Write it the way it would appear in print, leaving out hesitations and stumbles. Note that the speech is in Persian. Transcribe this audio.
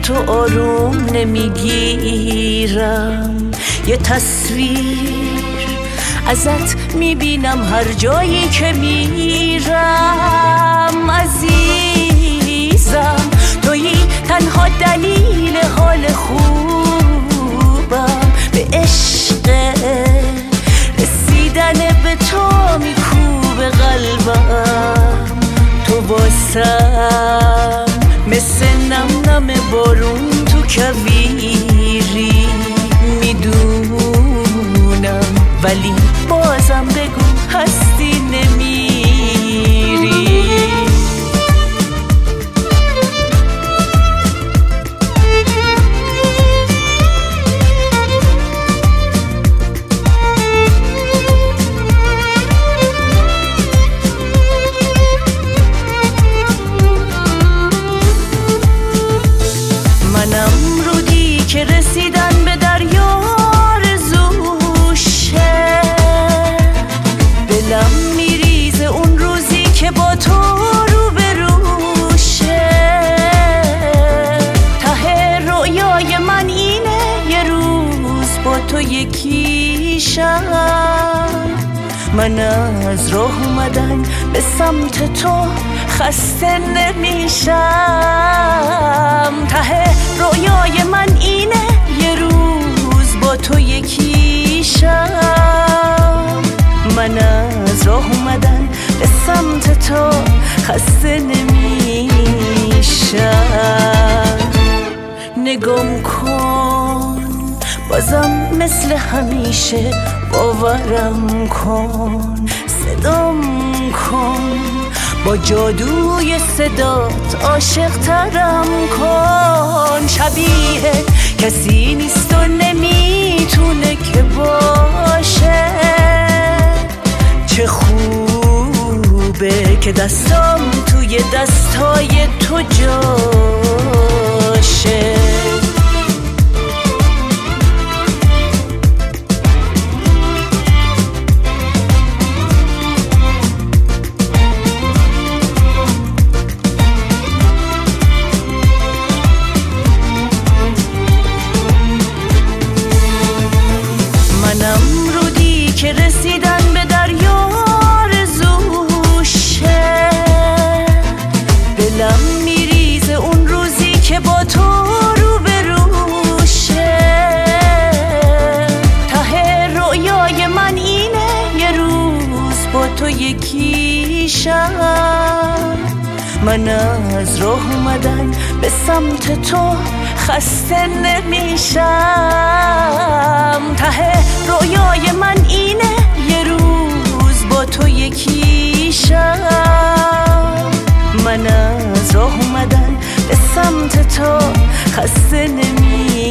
تو آروم نمیگیرم، یه تصویر ازت میبینم هر جایی که میرم. عزیزم تویی تنها دلیل حال خوبم، به عشق رسیدن به تو میکوبه قلبم. تو واسم مثل نم نم بارون تو کویری، میدونم ولی بازم بگو هستی نمیری. منم رودی که رسیدن به دریا آرزوشه، دلم میریزه اون روزی که با تو روبروشه. ته رویای من اینه یه روز با تو یکیشم. من از راه اومدن به سمت تو خسته نمیشم. ته رویای من اینه یه روز با تو یکیشم. من از راه اومدن به سمت تو خسته نمیشم. نگام کن بازم مثل همیشه، باورم کن، صدام کن، با جادوی صدات عاشق ترم کن. شبیه کسی نیست و نمیتونه که باشه، چه خوبه که دستام توی دستای تو جاشه. منم رودی که رسیدن به دریا آرزوشه، دلم میریزه اون روزی که با تو روبروشه. ته رویای من اینه یه روز با تو یکیشم. من از راه اومدن به سمت تو خسته نمیشم. ته رویای من اینه یه روز با تو یکیشم. من از راه اومدن به سمت تو خسته نمیشم.